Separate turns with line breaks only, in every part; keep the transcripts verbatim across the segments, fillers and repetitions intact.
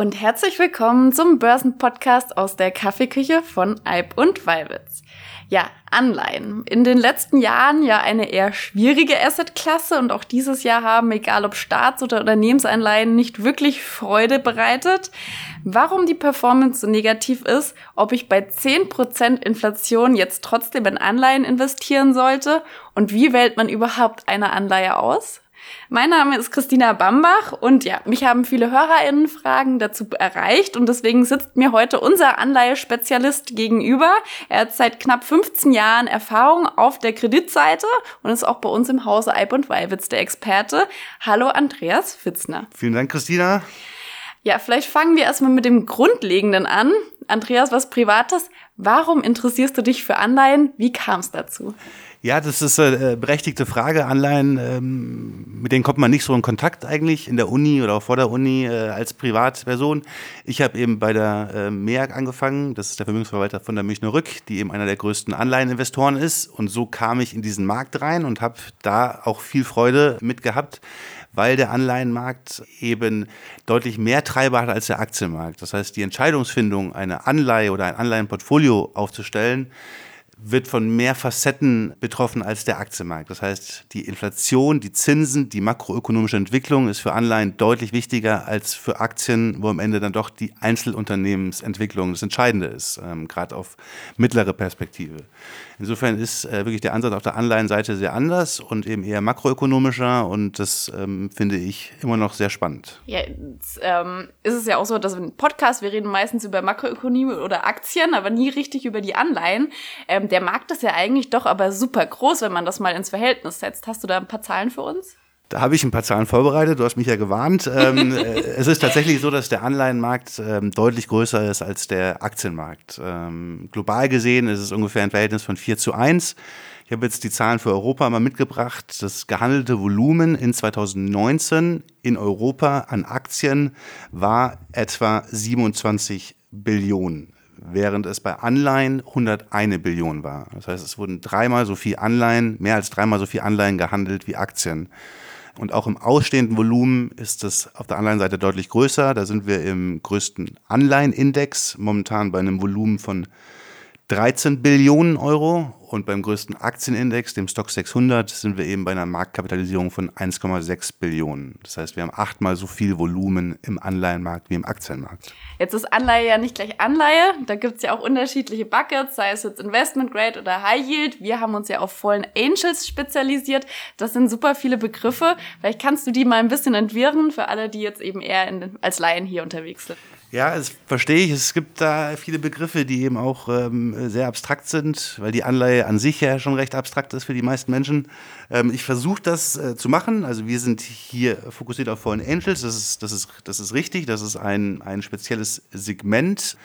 und herzlich willkommen zum Börsenpodcast aus der Kaffeeküche von Eib und Weiwitz. Ja, Anleihen. In den letzten Jahren ja eine eher schwierige Assetklasse und auch dieses Jahr haben, egal ob Staats- oder Unternehmensanleihen, nicht wirklich Freude bereitet. Warum die Performance so negativ ist, ob ich bei zehn Prozent Inflation jetzt trotzdem in Anleihen investieren sollte und wie wählt man überhaupt eine Anleihe aus? Mein Name ist Christina Bambach und ja, mich haben viele HörerInnen-Fragen dazu erreicht und deswegen sitzt mir heute unser Anleihespezialist gegenüber. Er hat seit knapp fünfzehn Jahren Erfahrung auf der Kreditseite und ist auch bei uns im Hause Eib und Weiwitz der Experte. Hallo Andreas Pfitzner.
Vielen Dank, Christina.
Ja, vielleicht fangen wir erstmal mit dem Grundlegenden an. Andreas, was Privates. Warum interessierst du dich für Anleihen? Wie kam es dazu?
Ja, das ist eine berechtigte Frage. Anleihen, ähm, mit denen kommt man nicht so in Kontakt eigentlich in der Uni oder auch vor der Uni äh, als Privatperson. Ich habe eben bei der äh, M E A G angefangen, das ist der Vermögensverwalter von der Münchner Rück, die eben einer der größten Anleiheninvestoren ist. Und so kam ich in diesen Markt rein und habe da auch viel Freude mit gehabt, weil der Anleihenmarkt eben deutlich mehr Treiber hat als der Aktienmarkt. Das heißt, die Entscheidungsfindung, eine Anleihe oder ein Anleihenportfolio aufzustellen, wird von mehr Facetten betroffen als der Aktienmarkt. Das heißt, die Inflation, die Zinsen, die makroökonomische Entwicklung ist für Anleihen deutlich wichtiger als für Aktien, wo am Ende dann doch die Einzelunternehmensentwicklung das Entscheidende ist, ähm, gerade auf mittlere Perspektive. Insofern ist äh, wirklich der Ansatz auf der Anleihenseite sehr anders und eben eher makroökonomischer und das ähm, finde ich immer noch sehr spannend.
Ja, jetzt, ähm, ist es ja auch so, dass im Podcast, wir reden meistens über Makroökonomie oder Aktien, aber nie richtig über die Anleihen. Ähm, der Markt ist ja eigentlich doch aber super groß, wenn man das mal ins Verhältnis setzt. Hast du da ein paar Zahlen für uns?
Da habe ich ein paar Zahlen vorbereitet, du hast mich ja gewarnt. ähm, es ist tatsächlich so, dass der Anleihenmarkt ähm, deutlich größer ist als der Aktienmarkt. Ähm, global gesehen ist es ungefähr ein Verhältnis von vier zu eins. Ich habe jetzt die Zahlen für Europa mal mitgebracht. Das gehandelte Volumen in zweitausendneunzehn in Europa an Aktien war etwa siebenundzwanzig Billionen. Während es bei Anleihen hunderteins Billionen war. Das heißt, es wurden dreimal so viel Anleihen, mehr als dreimal so viel Anleihen gehandelt wie Aktien. Und auch im ausstehenden Volumen ist es auf der Anleihenseite deutlich größer. Da sind wir im größten Anleihenindex, momentan bei einem Volumen von dreizehn Billionen Euro. Und beim größten Aktienindex, dem Stoxx sechshundert, sind wir eben bei einer Marktkapitalisierung von eins Komma sechs Billionen. Das heißt, wir haben achtmal so viel Volumen im Anleihenmarkt wie im Aktienmarkt.
Jetzt ist Anleihe ja nicht gleich Anleihe. Da gibt es ja auch unterschiedliche Buckets, sei es jetzt Investment Grade oder High Yield. Wir haben uns ja auf Fallen Angels spezialisiert. Das sind super viele Begriffe. Vielleicht kannst du die mal ein bisschen entwirren für alle, die jetzt eben eher in, als Laien hier unterwegs sind.
Ja, das verstehe ich. Es gibt da viele Begriffe, die eben auch ähm, sehr abstrakt sind, weil die Anleihe an sich ja schon recht abstrakt ist für die meisten Menschen. Ähm, ich versuche das äh, zu machen. Also wir sind hier fokussiert auf Fallen Angels. Das ist, das ist, das ist richtig. Das ist ein, ein spezielles Segment,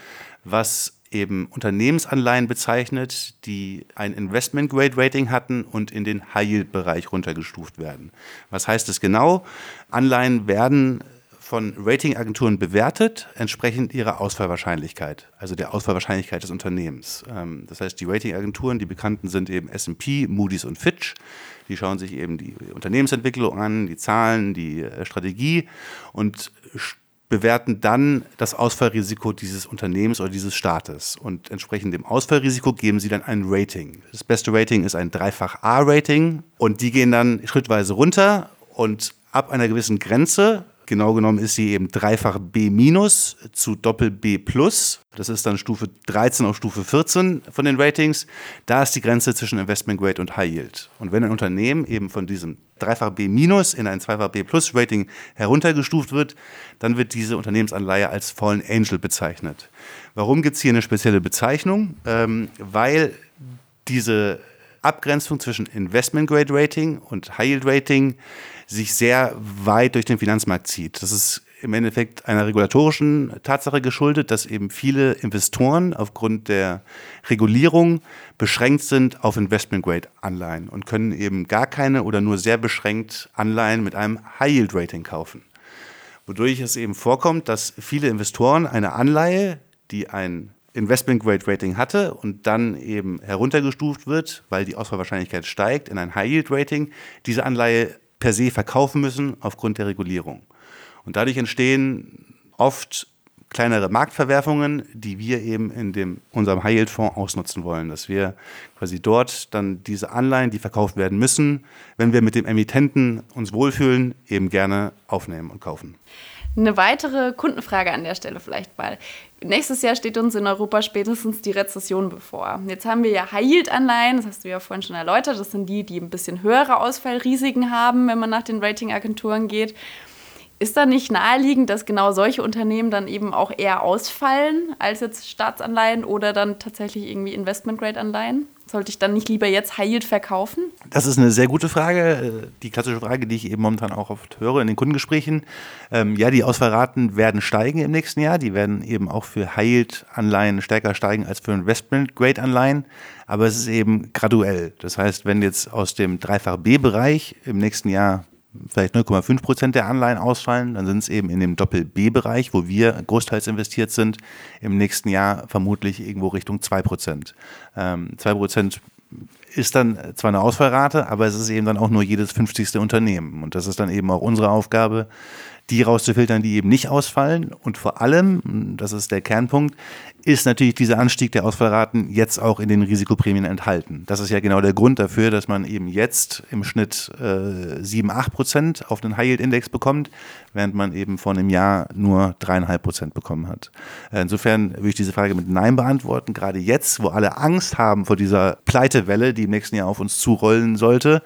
was eben Unternehmensanleihen bezeichnet, die ein Investment-Grade-Rating hatten und in den High-Yield-Bereich runtergestuft werden. Was heißt das genau? Anleihen werden von Ratingagenturen bewertet, entsprechend ihrer Ausfallwahrscheinlichkeit, also der Ausfallwahrscheinlichkeit des Unternehmens. Das heißt, die Ratingagenturen, die bekannten sind eben S und P, Moody's und Fitch. Die schauen sich eben die Unternehmensentwicklung an, die Zahlen, die Strategie und bewerten dann das Ausfallrisiko dieses Unternehmens oder dieses Staates. Und entsprechend dem Ausfallrisiko geben sie dann ein Rating. Das beste Rating ist ein Dreifach-A-Rating und die gehen dann schrittweise runter und ab einer gewissen Grenze, genau genommen ist sie eben dreifach B minus zu Doppel B plus. Das ist dann Stufe dreizehn auf Stufe vierzehn von den Ratings. Da ist die Grenze zwischen Investment Grade und High Yield. Und wenn ein Unternehmen eben von diesem dreifach B minus in ein zweifach B plus Rating heruntergestuft wird, dann wird diese Unternehmensanleihe als Fallen Angel bezeichnet. Warum gibt es hier eine spezielle Bezeichnung? Ähm, weil diese Abgrenzung zwischen Investment Grade Rating und High Yield Rating sich sehr weit durch den Finanzmarkt zieht. Das ist im Endeffekt einer regulatorischen Tatsache geschuldet, dass eben viele Investoren aufgrund der Regulierung beschränkt sind auf Investment-Grade-Anleihen und können eben gar keine oder nur sehr beschränkt Anleihen mit einem High-Yield-Rating kaufen. Wodurch es eben vorkommt, dass viele Investoren eine Anleihe, die ein Investment-Grade-Rating hatte und dann eben heruntergestuft wird, weil die Ausfallwahrscheinlichkeit steigt, in ein High-Yield-Rating, diese Anleihe per se verkaufen müssen aufgrund der Regulierung. Und dadurch entstehen oft kleinere Marktverwerfungen, die wir eben in dem, unserem High-Yield-Fonds ausnutzen wollen. Dass wir quasi dort dann diese Anleihen, die verkauft werden müssen, wenn wir mit dem Emittenten uns wohlfühlen, eben gerne aufnehmen und kaufen.
Eine weitere Kundenfrage an der Stelle vielleicht mal. Nächstes Jahr steht uns in Europa spätestens die Rezession bevor. Jetzt haben wir ja High-Yield-Anleihen, das hast du ja vorhin schon erläutert. Das sind die, die ein bisschen höhere Ausfallrisiken haben, wenn man nach den Ratingagenturen geht. Ist da nicht naheliegend, dass genau solche Unternehmen dann eben auch eher ausfallen als jetzt Staatsanleihen oder dann tatsächlich irgendwie Investment-Grade-Anleihen? Sollte ich dann nicht lieber jetzt High Yield verkaufen?
Das ist eine sehr gute Frage. Die klassische Frage, die ich eben momentan auch oft höre in den Kundengesprächen. Ähm, ja, die Ausfallraten werden steigen im nächsten Jahr. Die werden eben auch für High Yield-Anleihen stärker steigen als für Investment-Grade-Anleihen. Aber es ist eben graduell. Das heißt, wenn jetzt aus dem Dreifach-B-Bereich im nächsten Jahr vielleicht null Komma fünf Prozent der Anleihen ausfallen, dann sind es eben in dem Doppel-B-Bereich, wo wir großteils investiert sind, im nächsten Jahr vermutlich irgendwo Richtung zwei Prozent. Ähm, zwei Prozent ist dann zwar eine Ausfallrate, aber es ist eben dann auch nur jedes fünfzigste Unternehmen. Und das ist dann eben auch unsere Aufgabe, die rauszufiltern, die eben nicht ausfallen. Und vor allem, das ist der Kernpunkt, ist natürlich dieser Anstieg der Ausfallraten jetzt auch in den Risikoprämien enthalten. Das ist ja genau der Grund dafür, dass man eben jetzt im Schnitt äh, sieben, acht Prozent auf den High-Yield-Index bekommt, während man eben vor einem Jahr nur drei Komma fünf Prozent bekommen hat. Insofern würde ich diese Frage mit Nein beantworten. Gerade jetzt, wo alle Angst haben vor dieser Pleitewelle, die im nächsten Jahr auf uns zurollen sollte,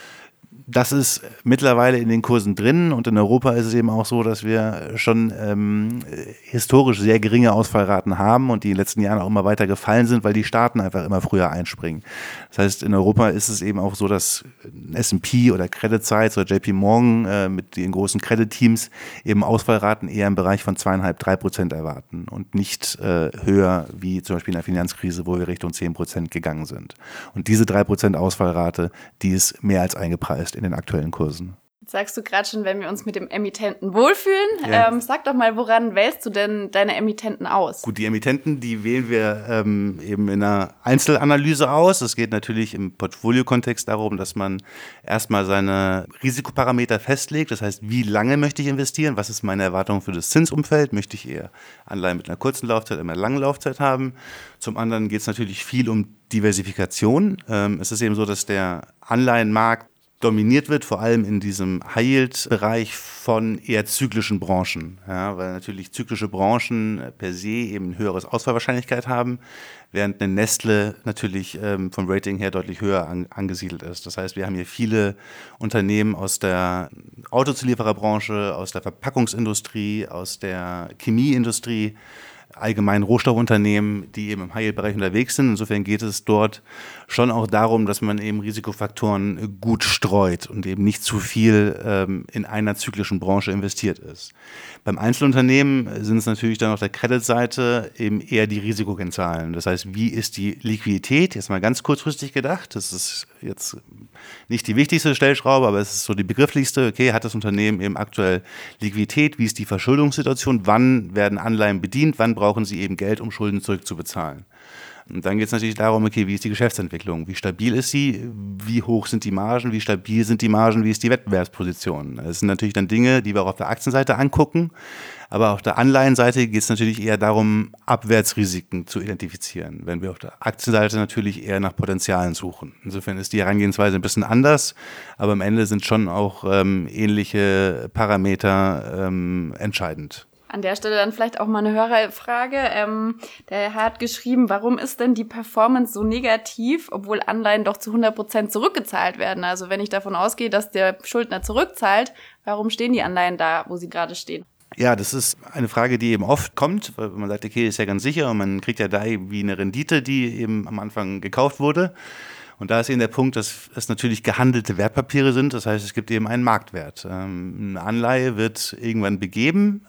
das ist mittlerweile in den Kursen drin und in Europa ist es eben auch so, dass wir schon ähm, historisch sehr geringe Ausfallraten haben und die in den letzten Jahren auch immer weiter gefallen sind, weil die Staaten einfach immer früher einspringen. Das heißt, in Europa ist es eben auch so, dass S und P oder Credit Sites oder J P Morgan äh, mit den großen Credit-Teams eben Ausfallraten eher im Bereich von zwei Komma fünf, drei Prozent erwarten und nicht äh, höher wie zum Beispiel in der Finanzkrise, wo wir Richtung zehn Prozent gegangen sind. Und diese drei Prozent Ausfallrate, die ist mehr als eingepreist in den aktuellen Kursen.
Jetzt sagst du gerade schon, wenn wir uns mit dem Emittenten wohlfühlen.
Ja.
Ähm, sag doch mal, woran wählst du denn deine Emittenten aus?
Gut, die Emittenten, die wählen wir ähm, eben in einer Einzelanalyse aus. Es geht natürlich im Portfolio-Kontext darum, dass man erstmal seine Risikoparameter festlegt. Das heißt, wie lange möchte ich investieren? Was ist meine Erwartung für das Zinsumfeld? Möchte ich eher Anleihen mit einer kurzen Laufzeit, einer langen Laufzeit haben? Zum anderen geht es natürlich viel um Diversifikation. Ähm, es ist eben so, dass der Anleihenmarkt dominiert wird, vor allem in diesem High-Yield-Bereich von eher zyklischen Branchen, ja, weil natürlich zyklische Branchen per se eben eine höhere Ausfallwahrscheinlichkeit haben, während eine Nestle natürlich ähm, vom Rating her deutlich höher an, angesiedelt ist. Das heißt, wir haben hier viele Unternehmen aus der Autozuliefererbranche, aus der Verpackungsindustrie, aus der Chemieindustrie, allgemein Rohstoffunternehmen, die eben im High-Yield-Bereich unterwegs sind. Insofern geht es dort schon auch darum, dass man eben Risikofaktoren gut streut und eben nicht zu viel ähm, in einer zyklischen Branche investiert ist. Beim Einzelunternehmen sind es natürlich dann auf der Credit-Seite eben eher die Risikokennzahlen. Das heißt, wie ist die Liquidität? Jetzt mal ganz kurzfristig gedacht. Das ist jetzt nicht die wichtigste Stellschraube, aber es ist so die begrifflichste. Okay, hat das Unternehmen eben aktuell Liquidität? Wie ist die Verschuldungssituation? Wann werden Anleihen bedient? Wann brauchen sie eben Geld, um Schulden zurückzubezahlen? Und dann geht es natürlich darum, okay, wie ist die Geschäftsentwicklung? Wie stabil ist sie? Wie hoch sind die Margen? Wie stabil sind die Margen? Wie ist die Wettbewerbsposition? Das sind natürlich dann Dinge, die wir auch auf der Aktienseite angucken. Aber auf der Anleihenseite geht es natürlich eher darum, Abwärtsrisiken zu identifizieren, wenn wir auf der Aktienseite natürlich eher nach Potenzialen suchen. Insofern ist die Herangehensweise ein bisschen anders, aber am Ende sind schon auch ähm, ähnliche Parameter ähm, entscheidend.
An der Stelle dann vielleicht auch mal eine Hörerfrage. Ähm, der Herr hat geschrieben, warum ist denn die Performance so negativ, obwohl Anleihen doch zu hundert Prozent zurückgezahlt werden? Also wenn ich davon ausgehe, dass der Schuldner zurückzahlt, warum stehen die Anleihen da, wo sie gerade stehen?
Ja, das ist eine Frage, die eben oft kommt, weil man sagt, okay, ist ja ganz sicher und man kriegt ja da irgendwie eine Rendite, die eben am Anfang gekauft wurde. Und da ist eben der Punkt, dass es natürlich gehandelte Wertpapiere sind. Das heißt, es gibt eben einen Marktwert. Eine Anleihe wird irgendwann begeben,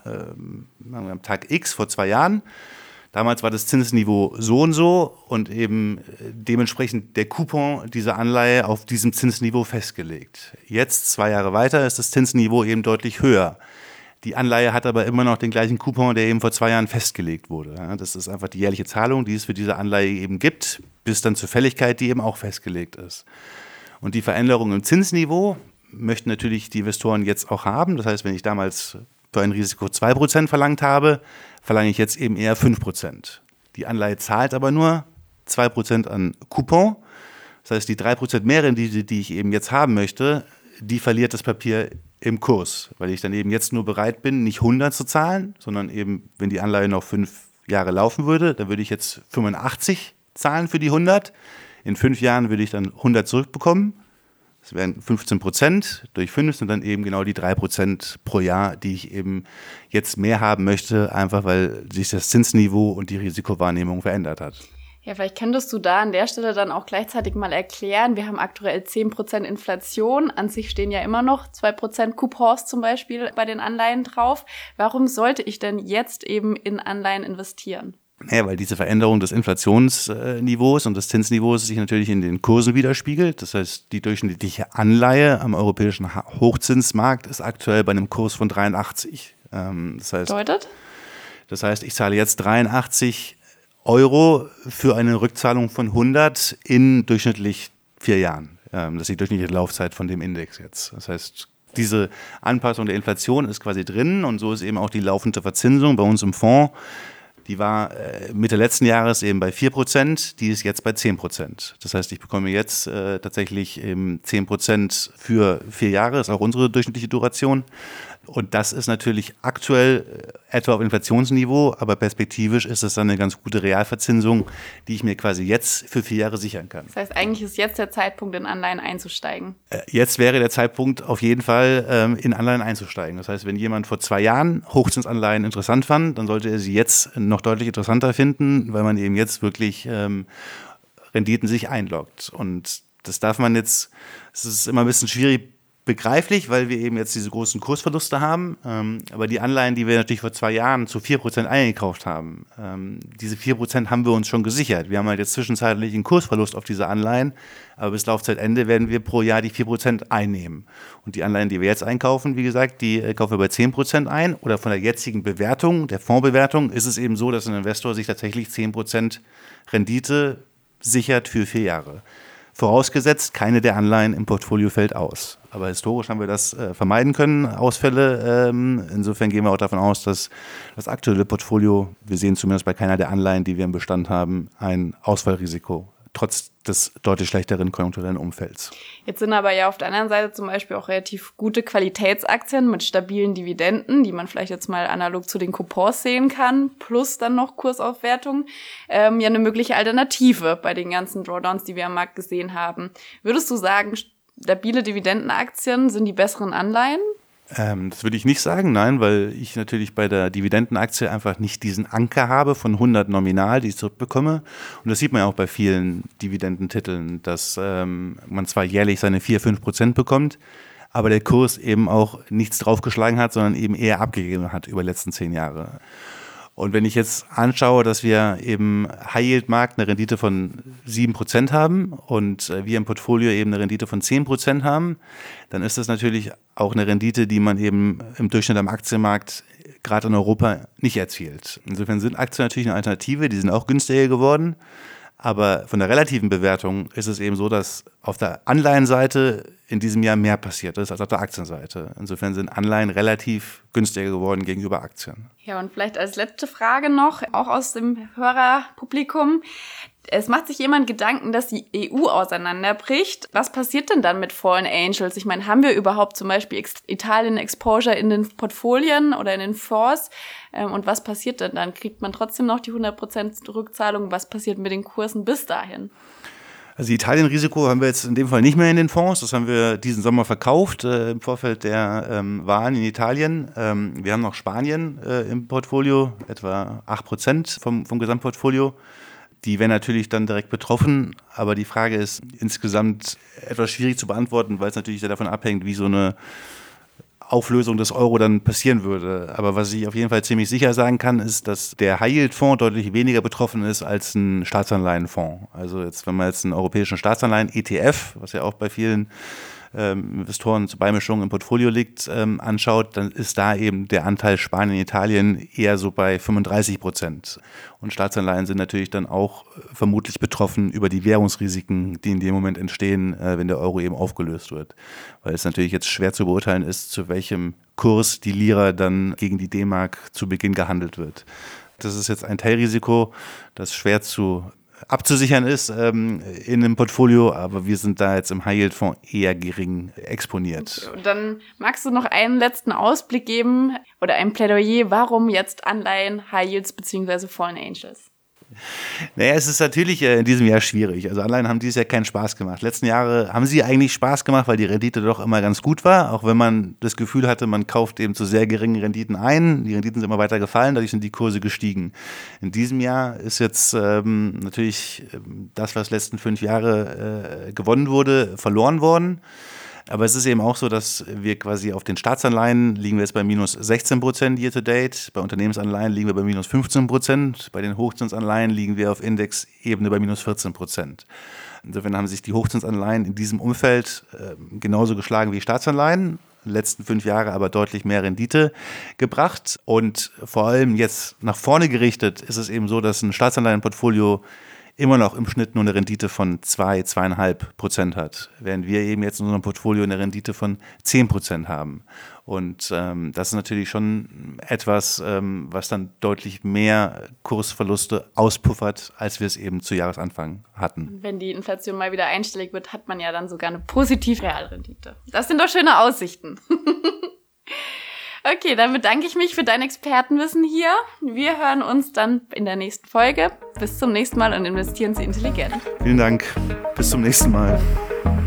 am Tag X vor zwei Jahren. Damals war das Zinsniveau so und so und eben dementsprechend der Coupon dieser Anleihe auf diesem Zinsniveau festgelegt. Jetzt, zwei Jahre weiter, ist das Zinsniveau eben deutlich höher. Die Anleihe hat aber immer noch den gleichen Coupon, der eben vor zwei Jahren festgelegt wurde. Das ist einfach die jährliche Zahlung, die es für diese Anleihe eben gibt, bis dann zur Fälligkeit, die eben auch festgelegt ist. Und die Veränderung im Zinsniveau möchten natürlich die Investoren jetzt auch haben. Das heißt, wenn ich damals für ein Risiko zwei Prozent verlangt habe, verlange ich jetzt eben eher fünf Prozent. Die Anleihe zahlt aber nur zwei Prozent an Coupon. Das heißt, die drei Prozent mehr Rendite, die ich eben jetzt haben möchte, die verliert das Papier im Kurs, weil ich dann eben jetzt nur bereit bin, nicht hundert zu zahlen, sondern eben, wenn die Anleihe noch fünf Jahre laufen würde, dann würde ich jetzt fünfundachtzig zahlen für die hundert. In fünf Jahren würde ich dann hundert zurückbekommen. Das wären fünfzehn Prozent durch fünf sind dann eben genau die drei Prozent pro Jahr, die ich eben jetzt mehr haben möchte, einfach weil sich das Zinsniveau und die Risikowahrnehmung verändert hat.
Ja, vielleicht könntest du da an der Stelle dann auch gleichzeitig mal erklären, wir haben aktuell zehn Prozent Inflation, an sich stehen ja immer noch zwei Prozent Coupons zum Beispiel bei den Anleihen drauf. Warum sollte ich denn jetzt eben in Anleihen investieren?
Naja, weil diese Veränderung des Inflationsniveaus und des Zinsniveaus sich natürlich in den Kursen widerspiegelt. Das heißt, die durchschnittliche Anleihe am europäischen Hochzinsmarkt ist aktuell bei einem Kurs von dreiundachtzig. Das heißt,
Bedeutet?
Das heißt, ich zahle jetzt dreiundachtzig Euro für eine Rückzahlung von hundert in durchschnittlich vier Jahren. Das ist die durchschnittliche Laufzeit von dem Index jetzt. Das heißt, diese Anpassung der Inflation ist quasi drin und so ist eben auch die laufende Verzinsung bei uns im Fonds. Die war äh, Mitte letzten Jahres eben bei vier Prozent, die ist jetzt bei zehn Prozent. Das heißt, ich bekomme jetzt äh, tatsächlich eben zehn Prozent für vier Jahre, ist auch unsere durchschnittliche Duration. Und das ist natürlich aktuell etwa auf Inflationsniveau, aber perspektivisch ist es dann eine ganz gute Realverzinsung, die ich mir quasi jetzt für vier Jahre sichern kann.
Das heißt, eigentlich ist jetzt der Zeitpunkt, in Anleihen einzusteigen.
Jetzt wäre der Zeitpunkt auf jeden Fall, in Anleihen einzusteigen. Das heißt, wenn jemand vor zwei Jahren Hochzinsanleihen interessant fand, dann sollte er sie jetzt noch deutlich interessanter finden, weil man eben jetzt wirklich ähm, Renditen sich einloggt. Und das darf man jetzt, es ist immer ein bisschen schwierig begreiflich, weil wir eben jetzt diese großen Kursverluste haben. Ähm, aber die Anleihen, die wir natürlich vor zwei Jahren zu vier Prozent eingekauft haben, ähm, diese vier Prozent haben wir uns schon gesichert. Wir haben halt jetzt zwischenzeitlich einen Kursverlust auf diese Anleihen, aber bis Laufzeitende werden wir pro Jahr die vier Prozent einnehmen. Und die Anleihen, die wir jetzt einkaufen, wie gesagt, die äh, kaufen wir bei zehn Prozent ein. Oder von der jetzigen Bewertung, der Fondsbewertung, ist es eben so, dass ein Investor sich tatsächlich zehn Prozent Rendite sichert für vier Jahre. Vorausgesetzt, keine der Anleihen im Portfolio fällt aus. Aber historisch haben wir das äh, vermeiden können, Ausfälle. Ähm, insofern gehen wir auch davon aus, dass das aktuelle Portfolio, wir sehen zumindest bei keiner der Anleihen, die wir im Bestand haben, ein Ausfallrisiko, trotz des deutlich schlechteren konjunkturellen Umfelds.
Jetzt sind aber ja auf der anderen Seite zum Beispiel auch relativ gute Qualitätsaktien mit stabilen Dividenden, die man vielleicht jetzt mal analog zu den Coupons sehen kann, plus dann noch Kursaufwertung, ähm, ja eine mögliche Alternative bei den ganzen Drawdowns, die wir am Markt gesehen haben. Würdest du sagen, stabile Dividendenaktien sind die besseren Anleihen?
Ähm, das würde ich nicht sagen, nein, weil ich natürlich bei der Dividendenaktie einfach nicht diesen Anker habe von hundert nominal, die ich zurückbekomme. Und das sieht man ja auch bei vielen Dividendentiteln, dass ähm, man zwar jährlich seine vier, fünf Prozent bekommt, aber der Kurs eben auch nichts draufgeschlagen hat, sondern eben eher abgegeben hat über die letzten zehn Jahre. Und wenn ich jetzt anschaue, dass wir im High-Yield-Markt eine Rendite von sieben Prozent haben und wir im Portfolio eben eine Rendite von zehn Prozent haben, dann ist das natürlich auch eine Rendite, die man eben im Durchschnitt am Aktienmarkt gerade in Europa nicht erzielt. Insofern sind Aktien natürlich eine Alternative, die sind auch günstiger geworden. Aber von der relativen Bewertung ist es eben so, dass auf der Anleihenseite in diesem Jahr mehr passiert ist als auf der Aktienseite. Insofern sind Anleihen relativ günstiger geworden gegenüber Aktien.
Ja, und vielleicht als letzte Frage noch, auch aus dem Hörerpublikum. Es macht sich jemand Gedanken, dass die E U auseinanderbricht. Was passiert denn dann mit Fallen Angels? Ich meine, haben wir überhaupt zum Beispiel Italien-Exposure in den Portfolien oder in den Fonds? Und was passiert denn dann? Kriegt man trotzdem noch die hundert Prozent Rückzahlung? Was passiert mit den Kursen bis dahin?
Also Italien-Risiko haben wir jetzt in dem Fall nicht mehr in den Fonds. Das haben wir diesen Sommer verkauft äh, im Vorfeld der ähm, Wahlen in Italien. Ähm, wir haben noch Spanien äh, im Portfolio, etwa acht Prozent vom, vom Gesamtportfolio. Die wären natürlich dann direkt betroffen, aber die Frage ist insgesamt etwas schwierig zu beantworten, weil es natürlich sehr davon abhängt, wie so eine Auflösung des Euro dann passieren würde. Aber was ich auf jeden Fall ziemlich sicher sagen kann, ist, dass der High-Yield-Fonds deutlich weniger betroffen ist als ein Staatsanleihenfonds. Also jetzt, wenn man jetzt einen europäischen Staatsanleihen-E T F, was ja auch bei vielen ähm, Investoren zur Beimischung im Portfolio liegt, ähm, anschaut, dann ist da eben der Anteil Spanien, Italien eher so bei fünfunddreißig Prozent. Und Staatsanleihen sind natürlich dann auch vermutlich betroffen über die Währungsrisiken, die in dem Moment entstehen, äh, wenn der Euro eben aufgelöst wird. Weil es natürlich jetzt schwer zu beurteilen ist, zu welchem Kurs die Lira dann gegen die D-Mark zu Beginn gehandelt wird. Das ist jetzt ein Teilrisiko, das schwer zu abzusichern ist ähm, in einem Portfolio, aber wir sind da jetzt im High-Yield-Fonds eher gering exponiert.
Und dann magst du noch einen letzten Ausblick geben oder ein Plädoyer, warum jetzt Anleihen, High-Yields bzw. Fallen Angels?
Naja, es ist natürlich äh, in diesem Jahr schwierig. Also Anleihen haben dieses Jahr keinen Spaß gemacht. Letzten Jahre haben sie eigentlich Spaß gemacht, weil die Rendite doch immer ganz gut war, auch wenn man das Gefühl hatte, man kauft eben zu sehr geringen Renditen ein. Die Renditen sind immer weiter gefallen, dadurch sind die Kurse gestiegen. In diesem Jahr ist jetzt ähm, natürlich das, was letzten fünf Jahre äh, gewonnen wurde, verloren worden. Aber es ist eben auch so, dass wir quasi auf den Staatsanleihen liegen wir jetzt bei minus sechzehn Prozent year to date, bei Unternehmensanleihen liegen wir bei minus fünfzehn Prozent, bei den Hochzinsanleihen liegen wir auf Indexebene bei minus vierzehn Prozent. Insofern haben sich die Hochzinsanleihen in diesem Umfeld äh, genauso geschlagen wie Staatsanleihen, in den letzten fünf Jahre aber deutlich mehr Rendite gebracht. Und vor allem jetzt nach vorne gerichtet ist es eben so, dass ein Staatsanleihenportfolio immer noch im Schnitt nur eine Rendite von zwei, zweieinhalb Prozent hat, während wir eben jetzt in unserem Portfolio eine Rendite von zehn Prozent haben. Und ähm, das ist natürlich schon etwas, ähm, was dann deutlich mehr Kursverluste auspuffert, als wir es eben zu Jahresanfang hatten.
Wenn die Inflation mal wieder einstellig wird, hat man ja dann sogar eine positive Realrendite. Das sind doch schöne Aussichten. Okay, dann bedanke ich mich für dein Expertenwissen hier. Wir hören uns dann in der nächsten Folge. Bis zum nächsten Mal und investieren Sie intelligent.
Vielen Dank. Bis zum nächsten Mal.